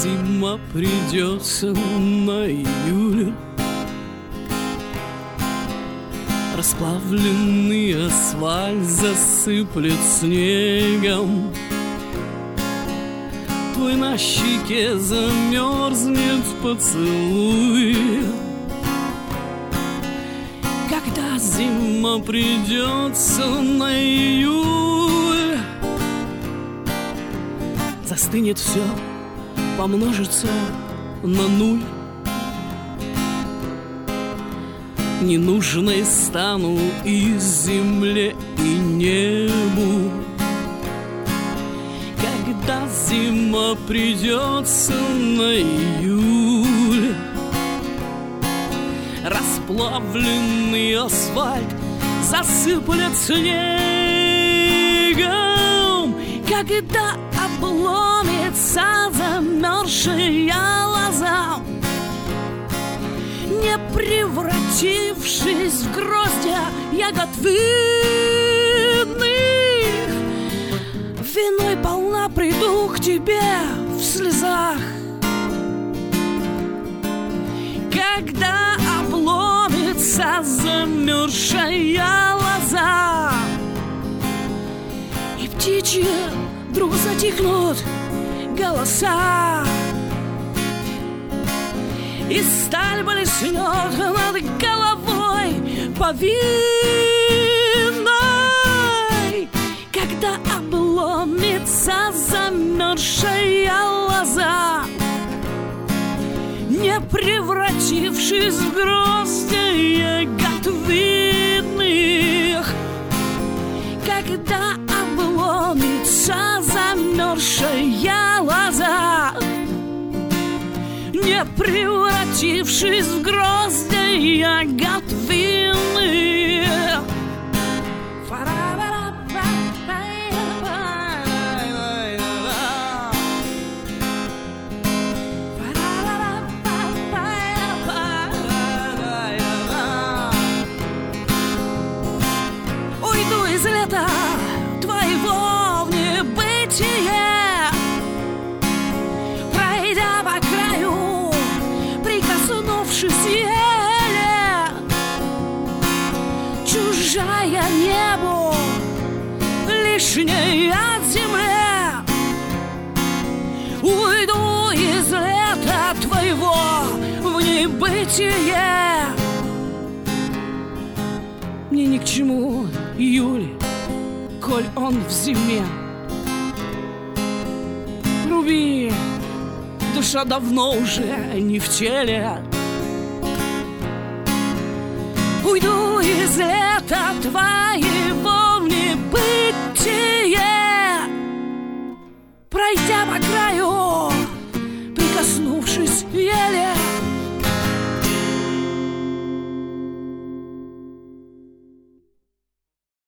зима придется на июль, расплавленный асфальт засыплет снегом, твой на щеке замерзнет поцелуй. Когда зима придется на июль, застынет все, помножится на нуль. Ненужной стану и земле, и небу. Когда зима придется на июль, расплавленный асфальт засыплет снегом. Когда обломится замерзшая лоза, не превратившись в гроздья ягод видных, виной полна приду к тебе в слезах. Когда обломится замерзшая лоза, и птичьи вдруг затихнут голоса, и сталь блеснет над головой повинной. Когда обломится замерзшая лоза, не превратившись в грозди ягод видных. Когда обломится замерзшая лоза, не превратившись в грозди ягод винных. Уйду из лета твоего в небытие, пройдя по краю, прикоснувшись еле, чужая небу, лишняя земле. Уйду из лета твоего в небытие. Мне ни к чему июль, коль он в зиме. Люби, душа давно уже не в теле. Уйду из лета твоего в небытие, пройдя по краю,